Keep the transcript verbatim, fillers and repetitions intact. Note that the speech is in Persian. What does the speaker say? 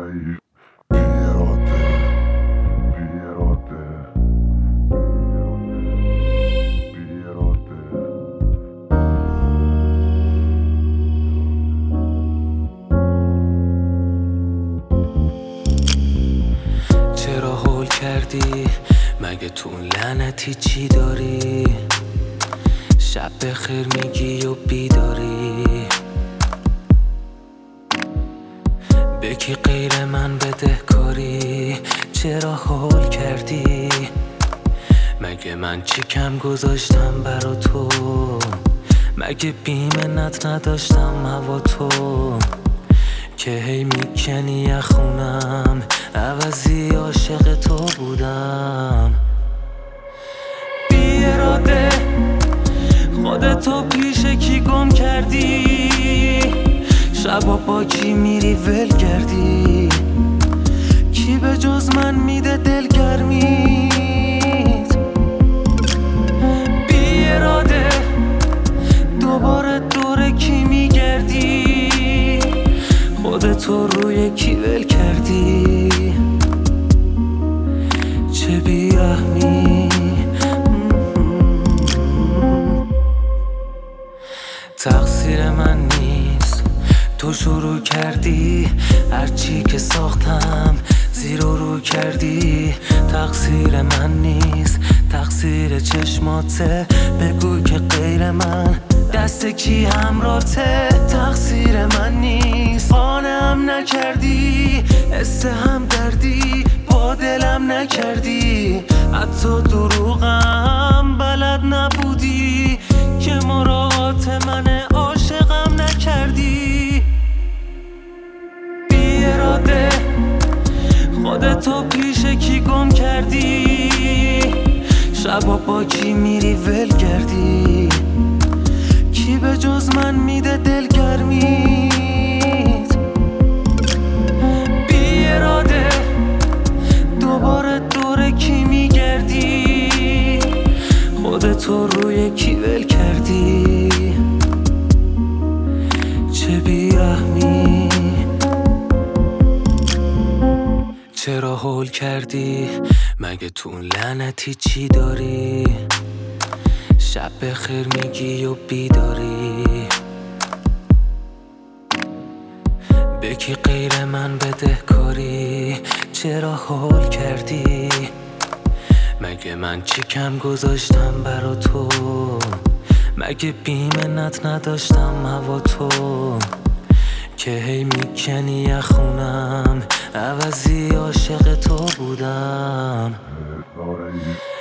چرا هول کردی؟ مگه تو لعنتی چی داری؟ شب بخیر میگی و بیداری، به کی غیر من بدهکاری؟ چرا هول کردی؟ مگه من چی کم گذاشتم برا تو؟ مگه بیمنت نداشتم هوا تو؟ که هی میکنی یخونم، عوضی عاشق تو بودم. بی اراده خودتو پیش کی گم کردی؟ شبا با کی میری ول کردی؟ کی به جز من میده دلگرمیت؟ بی اراده دوباره دور کی میگردی؟ خودتو روی کی ول کردی؟ چه بیرحمی. تقصیر من نیست، تو شروع کردی، هرچی که ساختم زیر و رو کردی. تقصیر من نیست، تقصیر چشماته، بگو که غیر من دست کی همراته. تقصیر من نیست، قانعم نکردی، حس هم دردی با دلم نکردی. حتی دروغم بلد نبودی، که مراعات من عاشقم نکردی. بی اراده خودتو پیش کی گم کردی؟ شبا با کی میری ول کردی؟ کی به جز من میده دلگرمیت؟ بی اراده دوباره دور کی میگردی؟ خودتو روی کی ول کردی؟ چه بیرحمی. چرا هول کردی؟ مگه تو لعنتی چی داری؟ شب بخیر میگی و بیداری، به کی غیر من بدهکاری؟ چرا هول کردی؟ مگه من چی کم گذاشتم برا تو؟ مگه بیمنت نداشتم هوا تو؟ که هی میکنی یخونم، عوضی عاشق تو بودم.